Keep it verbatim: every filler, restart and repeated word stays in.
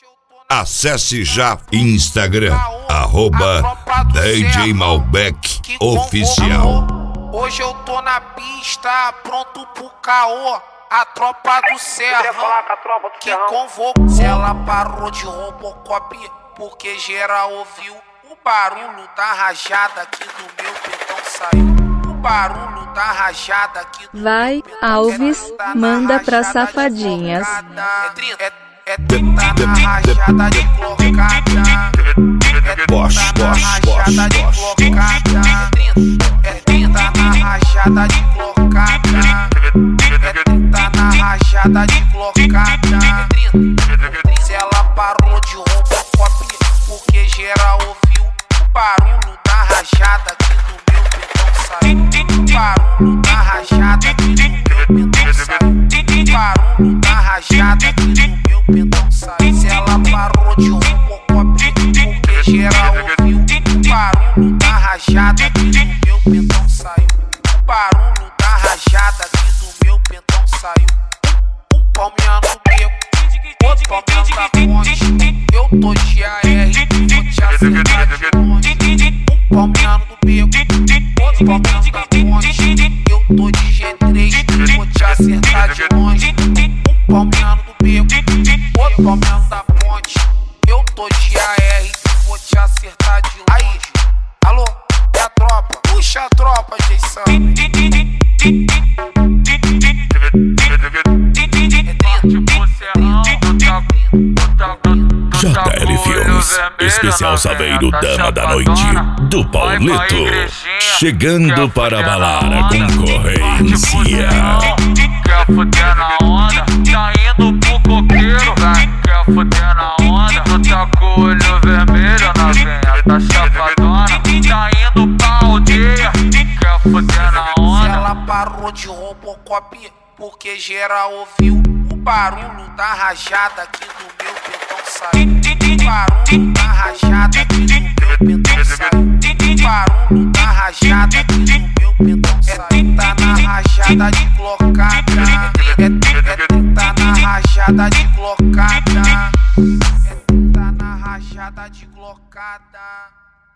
Acesse já Instagram, arroba D J Malbec Oficial. Hoje eu tô na pista, pronto pro caô. A tropa do Serra que convocou. Se ela parou de Robocop, porque geral ouviu o barulho da rajada que do meu pentão saiu. O barulho da rajada que do Vai, Alves, manda pra safadinhas. É trinta na rajada de colocada. É Bosch, Bosch, Bosch, É trinta na rajada de colocada. É trinta na rajada de colocada. Se ela parou de Robocop, porque geral ouviu o barulho da rajada que do meu pentão saiu. O barulho da rajada que do meu pentão saiu. O barulho da rajada que do meu pentão saiu. Se ela parou de Robocop, porque geral ouviu o barulho da rajada que do meu pentão saiu. O barulho da rajada que do meu pentão saiu. Um palmeando no beco, outro palmeando na ponte. Eu tô de A R, vou te acertar de longe. Um palmeando no beco, outro palmeando na ponte. Eu tô de G três, vou te acertar de longe. Um palmeando no beco, outro palmeando na ponte. Eu tô de A R, vou te acertar de longe. Aí, alô, é a tropa, puxa a tropa, Jason. J L Filmes, especial Saveiro Dama da Noite, do Paulito, chegando para abalar a concorrência. Quer fuder na onda, tá indo pro coqueiro. Quer fuder na onda, tu tá com o olho vermelho, novinha, tá chapadona. Tá indo pra aldeia, quer fuder na onda. Se ela parou de Robocop, porque geral ouviu o barulho da rajada que do meu pentão saiu. O barulho da rajada que do meu pentão saiu. O barulho da rajada que do meu pentão saiu. É trinta na rajada de colocada. É trinta na rajada de colocada. É trinta na rajada de colocada.